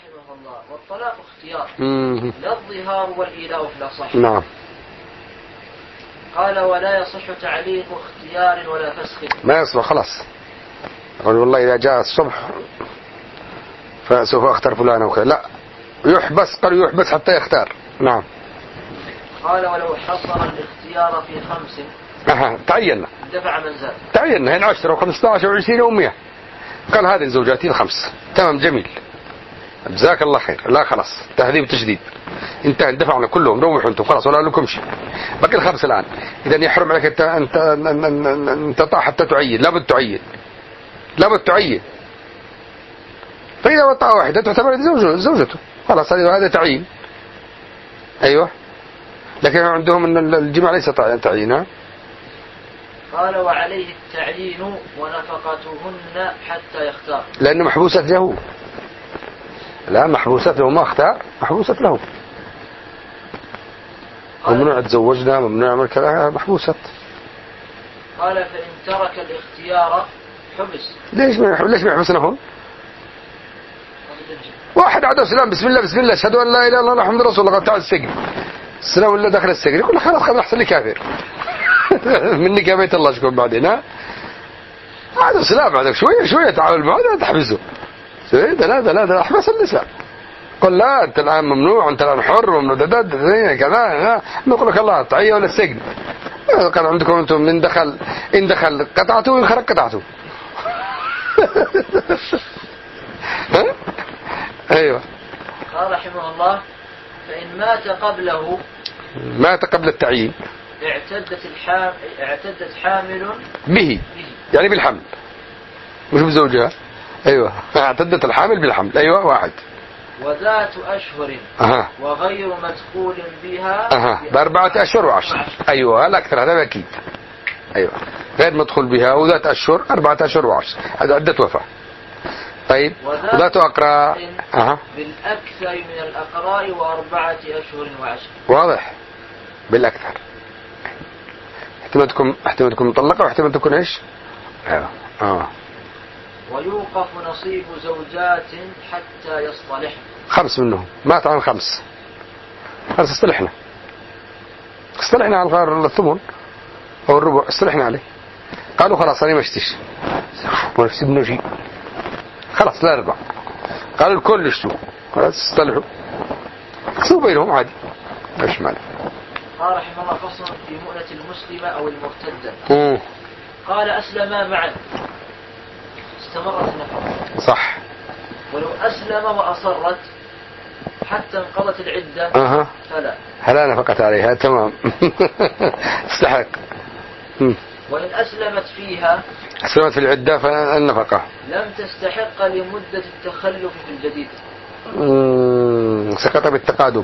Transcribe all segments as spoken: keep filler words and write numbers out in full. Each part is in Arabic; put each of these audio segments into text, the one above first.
رحمه الله والطلاق اختيار مم. لا الظهار والإيلاء في الأصح. نعم. قال ولا يصح تعليق اختيار ولا فسخ. ما يصلح خلاص. يقول والله إذا جاء الصبح فسوف أختار فلان أو كذا، لا يحبس، قال يحبس حتى يختار. نعم. قال ولو حصر الاختيار في خمس أها تعين دفع من زاد. تعين هنا عشرة وخمسة عشر وعشرين ومية، قال هذه زوجاتي الخمس. تمام جميل جزاك الله خير. لا خلاص تهذيب تشديد، انت دفعنا كلهم روحوا انتم خلاص ولا لكم شيء، باقي الخمس الآن. إذا يحرم عليك انت انت انت طاع حتى تعين، لابد تعين لابد تعين. فإذا وطأ واحدة تعتبر زوجته خلاص، هذا تعيين. أيوة. لكن عندهم أن الجماع ليس تعيينها. قال وعليه التعيين ونفقتهن حتى يختار، لأنه محبوسة له. لا محبوسة له، ما اختار محبوسة له. ممنوع تزوجنا، ممنوع عمل كذا، محبوسة. قال فإن ترك الاختيار حبس. ليش ما ليش ما يحبسنهم؟ واحد عدو سلام بسم الله بسم الله اشهد ان لا اله الا الله محمد رسول الله، قال تعال السجن. السلام ولا دخل السجن، يقول خلاص خلاص احسن لي كافر منك يا بيت الله شكون بعدين. ها عدو سلام بعدك شويه شويه تعامل معه لا تحبسه. لا لا لا لا احبس النساء. قل لا انت الان ممنوع، انت الان حر وممنوع كذا. نقول لك الله تعيه ولا السجن. قال عندكم انتم من دخل ان دخل قطعته وان خرج قطعته. ها ايوه. قال رحمه الله فإن مات قبله مات قبل التعيين اعتدت الحام اعتدت حامل به، يعني بالحمل مش بزوجها. ايوه اعتدت الحامل بالحمل. ايوه واحد. وذات أشهر أها. وغير مدخول بها أها. بأربعة أشهر وعشر. أيوة الأكثر هذا أكيد. أيوة غير مدخول بها وذات أشهر أربعة أشهر وعشر، هذا عدة وفاة. طيب وذات أقراء أها. بالأكثر من الأقراء وأربعة أشهر وعشر. واضح بالأكثر. احتمال تكون احتمال تكون مطلقة واحتمال تكون إيش؟ أيوة. آه. ويوقف نصيب زوجات حتى يصطلح. خمس منهم مات عن خمس، خلاص اصطلحنا اصطلحنا على الغار الثمن أو الربع، اصطلحنا عليه. قالوا خلاص أنا ما اشتش ونفسي ابنه شيء خلاص لا ربع. قالوا الكل اشتوا خلاص اصطلحوا اقسموا بينهم عادي ايش معنى. قال رحمه الله فصل في مؤنة المسلمة أو المرتدة. مم. قال أسلما معا استمرت النفقة صح. ولو أسلم وأصرت حتى انقضت العدة أه. فلا هلا نفقت عليها. تمام استحق. وإن أسلمت فيها أسلمت في العدة فالنفقة لم تستحق لمدة التخلف في الجديد. مم. سقط بالتقادم،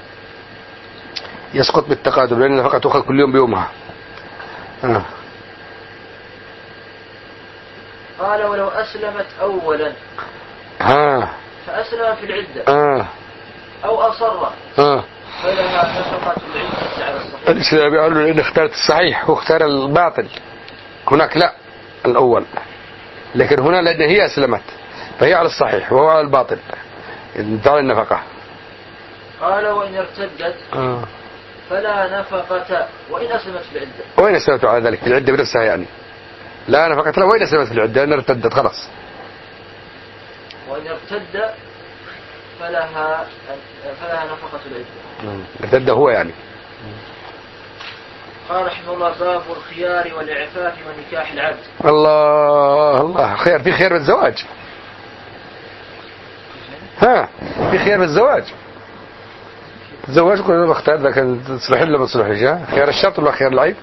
يسقط بالتقادم لأن النفقة تأخذ كل يوم بيومها. أه. قال ولو أسلمت أولا ها فأسلم في العدة آه. أو أصر آه. فلها نفقة العدة على الصحيح. الإسلام يقولوا إن اختارت الصحيح واختار الباطل. هناك لا الأول، لكن هنا لأن هي أسلمت فهي على الصحيح وهو على الباطل تعالى النفقة. قال وإن ارتدت آه. فلا نفقة وإن أسلمت في العدة. وين أسلمت على ذلك في العدة بنفسها يعني لا نفقة لها. وين أسلمت في العدة أن ارتدت خلاص. وإن ارتد فلها فلها نفقة العدة. ارتد هو يعني. قال رحمه الله باب الخيار والإعفاف ونكاح العبد. الله الله خير في خير بالزواج. ها في خير بالزواج. الزواج كنا بختار إذا كان تصلح ولا ما تصلحش. خيار الشرط ولا خيار العيب؟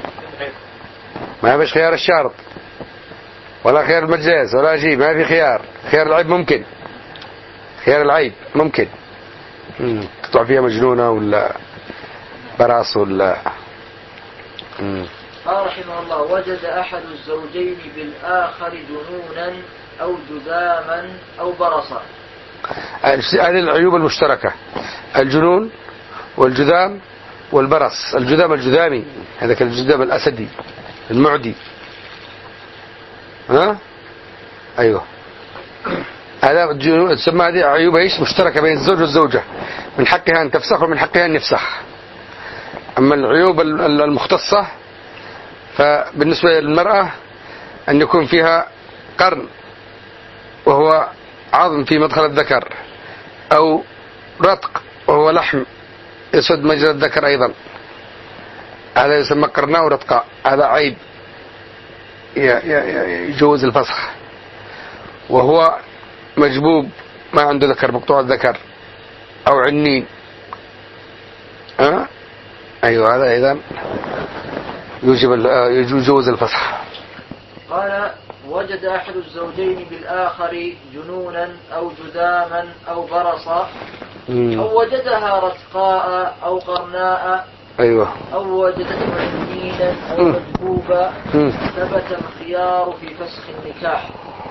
ما فيش خيار الشرط ولا خيار المجاز ولا شيء، ما في خيار. خيار العيب ممكن، خيار العيب ممكن تطلع فيها مجنونة ولا براس ولا. مم. قال رحمه الله وجد أحد الزوجين بالآخر جنونا أو جذاما أو برصا. هذه العيوب المشتركة، الجنون والجذام والبرص. الجذام الجذامي هذاك الجذام الأسدي المعدي. ها أيوه هذا تسمى هذه عيوب ايش مشتركة بين الزوج والزوجة، من حقها ان تفسخ ومن حقها ان يفسخ. اما العيوب المختصة فبالنسبة للمرأة ان يكون فيها قرن وهو عظم في مدخل الذكر، او رتق وهو لحم يسد مجرى الذكر ايضا، هذا يسمى قرناء ورتقاء، هذا عيب يجوز الفسخ. وهو مجبوب ما عنده ذكر، مقطوع الذكر، او عنين، أه؟ ايوه هذا ايضا يوجب يجوز الفسخ. قال وجد احد الزوجين بالاخر جنونا او جذاما او برصا، او وجدها رتقاء او قرناء، ايوه او وجدته عنينا او مجبوبا، ثبت الخيار في فسخ النكاح.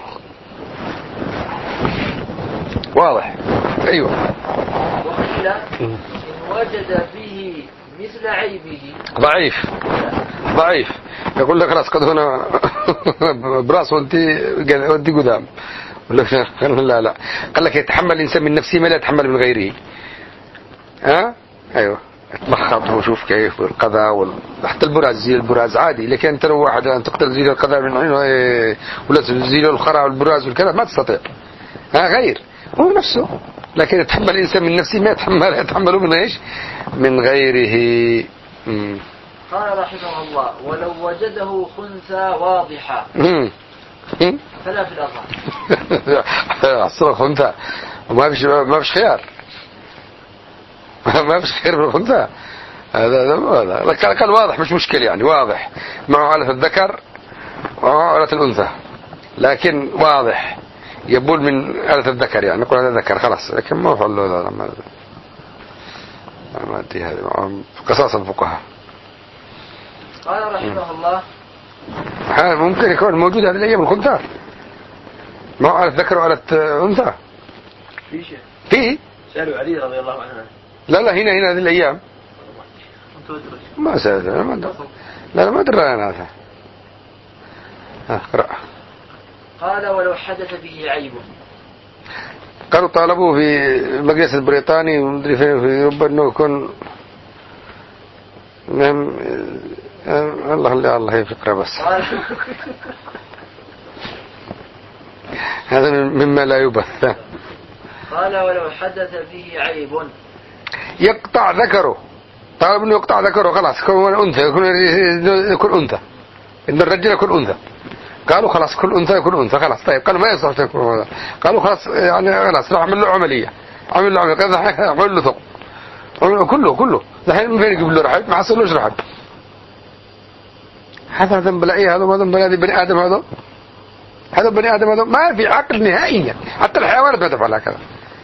واضح. ايوه. وقيل ان وجد به مثل عيبه ضعيف ضعيف، يقول لك خلاص قد هنا براس وانت وانت قدام، يقول لك لا لا، قال لك يتحمل الانسان من نفسه ما لا يتحمل من غيره. ها ايوه اتمخط وشوف كيف القذى وال... حتى البراز زي البراز عادي، لكن انت لو واحد انت تقدر تزيل القذى من عينه ولا تزيل الخرع والبراز والكذا ما تستطيع، ها غير هو نفسه، لكن يتحمل الانسان من نفسه ما يتحمل يتحمله من ايش؟ من غيره. مم. قال رحمه الله ولو وجده خنثى واضحة فلا في الأظهر. أصلا خنثى وما فيش ما فيش خيار، ما فيش خير بالخنثى، هذا هذا كان واضح مش مشكلة يعني، واضح معه آلة الذكر ومعه آلة الأنثى، لكن واضح يبول من آلة الذكر يعني نقول هذا ذكر خلاص، لكن ما هو حلو هذا ما ما أدري هذا قصاص الفقهاء. قال رحمه الله هذا ممكن يكون موجود هذه الأيام الخنثى ما هو آلة ذكر وآلة أنثى في شيء في سألوا علي رضي الله عنه. لا لا هنا هنا هذه الأيام ما سأل ما لا لا ما أدري أنا هذا. اقرأ. قال ولو حدث به عيب، قالوا طالبوه في المجلس البريطاني ومدري فين في أوروبا إنه يكون مهم. الله الله الله هي فكرة بس هذا مما لا يبث. قال ولو حدث به عيب يقطع ذكره، طالب انه يقطع ذكره خلاص يكون انثى، يكون يكون انثى، ان الرجل يكون انثى، قالوا خلاص كل انثى يكون انثى خلاص. طيب قالوا ما يصح يكون، قالوا خلاص يعني خلاص راح عمل له عمليه، عمل له عمليه كذا عمل له ثقب كله كله الحين من فين يجيب له رحم؟ ما حصلوش رحم. هذا ذنب لا ايه، هذا ما ذنب هذا بني ادم، هذا هذا بني ادم، هذا ما في عقل نهائيا، حتى الحيوانات ما تفعل هكذا.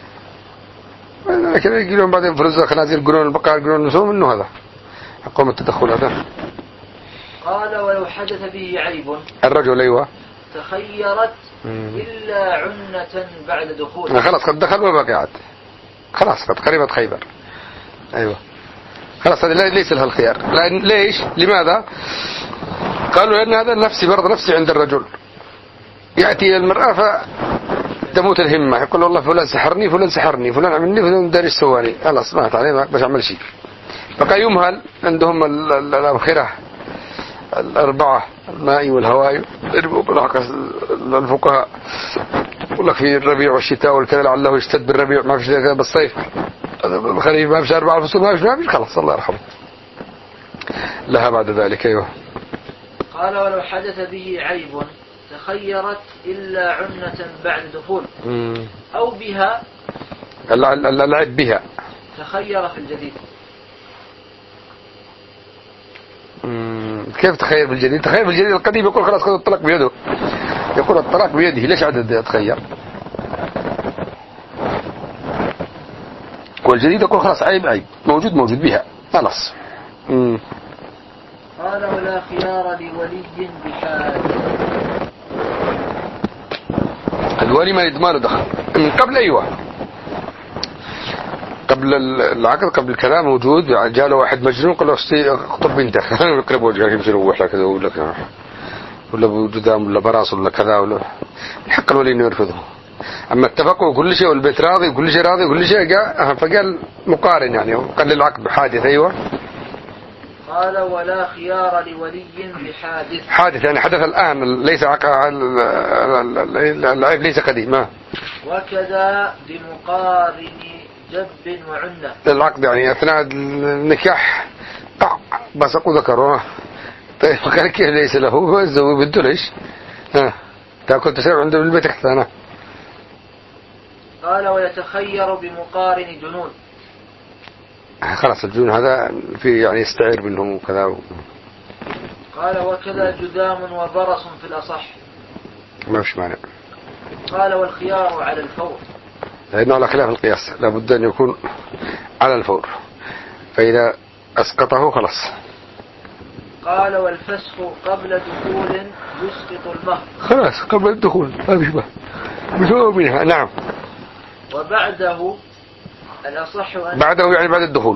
لكن يجي لهم بعدين فرزة خنازير يقولون البقر يقولون نسوم منه، هذا قوم التدخل هذا. قال ولو حدث به عيب الرجل ايوه تخيرت الا عنة بعد دخول، خلاص قد دخل وبقى قاعد خلاص قد قريبت خيبر. ايوه خلاص هذا ليس لها الخيار. ليش؟ لماذا؟ قالوا لأن هذا نفسي برضه نفسي عند الرجل، يأتي إلى المرأة فتموت الهمة، يقول والله فلان سحرني فلان سحرني فلان عملني فلان داري سواني، خلاص مات عليه ما باش أعمل شيء. بقى يمهل عندهم الأبخرة الأربعة الماء والهواء يربوا بالحق الفقهاء، يقول لك في الربيع والشتاء والكذا لعله يشتد بالربيع ما فيش كذا بالصيف، الخريف ما فيش أربعة الفصول ما فيش ما فيش خلاص الله يرحمه لها بعد ذلك. أيوه. قال ولو حدث به عيب تخيرت إلا عنة بعد دخول أو بها العيب بها تخير في الجديد. كيف تخير في الجديد؟ تخير في الجديد القديم يقول خلاص خذ الطلاق بيده، يقول الطلاق بيده ليش عدد يتخير؟ والجديد يقول خلاص عيب عيب موجود موجود بها خلاص. امم قال ولا خيار لولي بحال، الولي ما يضمن دخل من قبل. ايوه قبل العقد قبل الكلام موجود، جاء له واحد مجنون قال له اخطب بنتك يقرب وجهك يمشي يروح لك كذا ولا كذا ولا بجدام ولا براس ولا كذا، ولا حق الولي انه يرفضه أما اتفقوا كل شيء والبيت راضي وكل شيء راضي وكل شيء جاء، فقال مقارن يعني قال العقد حادث. أيوة. قال ولا خيار لولي بحادث. حادث يعني حدث الآن، ليس العيب ليس قديم. وكذا بمقارن جب وعنة. العقد يعني أثناء النكاح بس أقول ذكره. طيب قال كيف ليس له هو الزوج بده ليش؟ ها تأكل تسير عنده بالبيت أحسن. قال ويتخير بمقارن جنون. خلاص الجنون هذا في يعني يستعير منهم وكذا و... قال وكذا جذام وبرص في الأصح. ما فيش مانع. قال والخيار على الفور. لأنه على خلاف القياس لابد أن يكون على الفور، فإذا أسقطه خلاص. قال والفسخ قبل دخول يسقط المهر. خلاص قبل الدخول ما فيش بقى بشوء منها. نعم. وبعده الأصح أن بعده يعني بعد الدخول.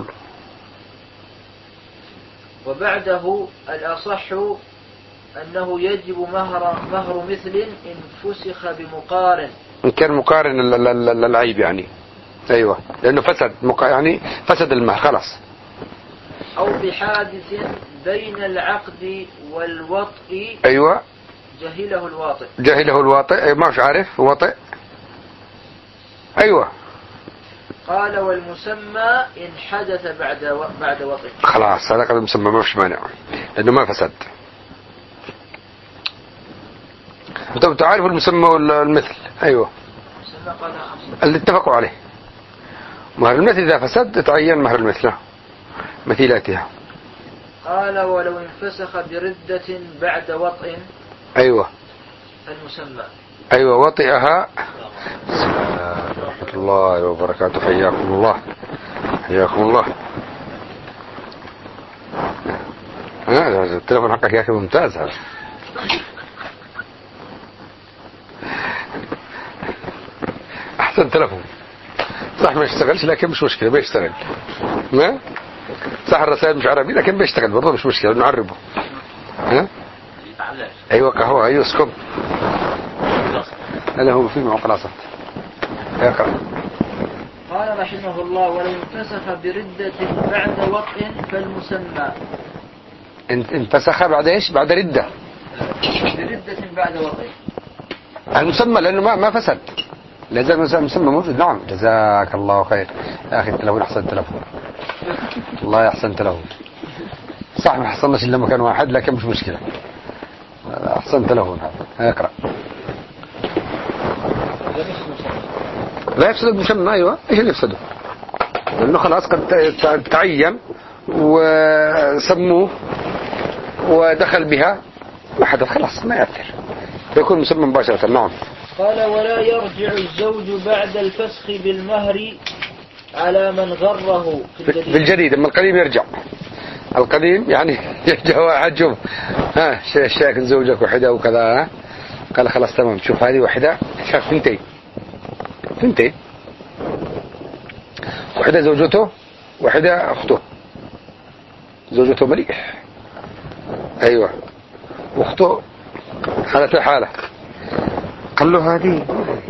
وبعده الأصح أنه يجب مهر مهر مثل إن فسخ بمقارن. إن كان مقارن العيب يعني. أيوة لأنه فسد مقا... يعني فسد المهر خلاص. أو بحادث بين العقد والوطء. أيوة. جهله الواطئ. جهله الواطئ ما مش عارف واطئ. أيوة. قال والمسمى إن حدث بعد و... بعد وطئ. خلاص هذا قد مسمى ما فيش مانع لأنه ما فسد. أنتم تعرفوا المسمى والمثل. أيوة. المسمى قال اللي اتفقوا عليه. مهر المثل إذا فسد تعين مهر المثل مثيلاتها. قال ولو انفسخ بردة بعد وطئ. أيوة. المسمى. أيوة وطئها. ورحمة الله وبركاته. حياكم الله حياكم الله. ها التلفون حقك يا أخي ممتاز هذا. أحسن تلفون صح ما يشتغلش لكن مش مشكلة بيشتغل. ما صح الرسائل مش عربي لكن بيشتغل برضه مش مشكلة نعربه. ها أيوة قهوة أيوة سكوب. لا هو في معه خلاص يقرأ. قال رحمه الله ولو انفسخ بردة بعد وطئ فالمسمى. انفسخ بعد ايش؟ بعد ردة. بردة بعد وطئ. المسمى لأنه ما ما فسد. لازم المسمى موجود. نعم جزاك الله خير يا أخي التلفون أحسن تلفون. الله يحسن تلفون. صح ما حصلناش إلا مكان واحد لكن مش مشكلة. أحسن تلفون هذا. اقرأ. لا يفسد المسمى. أيوة إيش اللي يفسده؟ لأنه خلاص قد تعين وسموه ودخل بها ما حدث خلاص ما يأثر يكون مسمى مباشرة. نعم. قال ولا يرجع الزوج بعد الفسخ بالمهر على من غره في الجديد. بالجديد أما القديم يرجع. القديم يعني يرجع واحد شوف ها شاك زوجك وحدة وكذا قال خلاص تمام شوف هذه وحدة شاف ثنتين ثنتين وحدة زوجته وحدة أخته. زوجته مليح. أيوة واخته حالة حالة. قال له هذه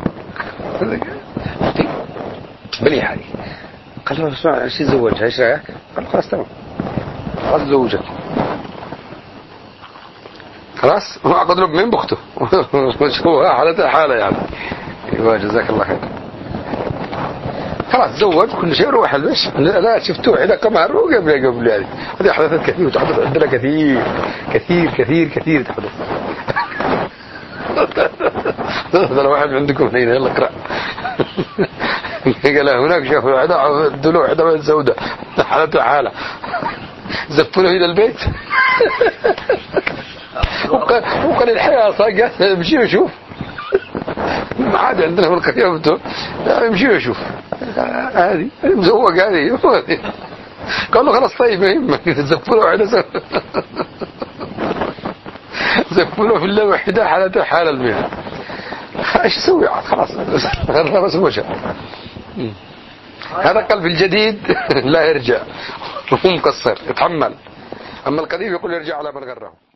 أختي مليح هذه. قال له اسمع ايش تزوجها ايش رايك؟ قال له خلاص تمام خلاص زوجك خلاص هو عقد له من بأخته. هو حالة حالة يعني. ايوه جزاك الله خير. خلاص زوج كل شيء روح البش. لا شفتوه وحدة كمان قبل قبل يعني هذه حدثت كثير وتحدث عندنا كثير كثير كثير كثير تحدث. هذا واحد عندكم هنا يلا اقرأ. قال هناك شافوا وحدة دلوا وحدة سوداء حالته حالة زفونه إلى البيت. وقال الحياة صاقة مشي وشوف ما عاد عندنا في القرية بتو مشي وشوف هذه مزوق هذه. قال له خلاص طيب ما يهمك زفونه وحدة زفونه في الله وحدة حالته حالة المياه ايش يسوي خلاص خلاص وجه. هذا قلب الجديد لا يرجع وهو مقصر يتحمل. اما القديم يقول يرجع على من غره.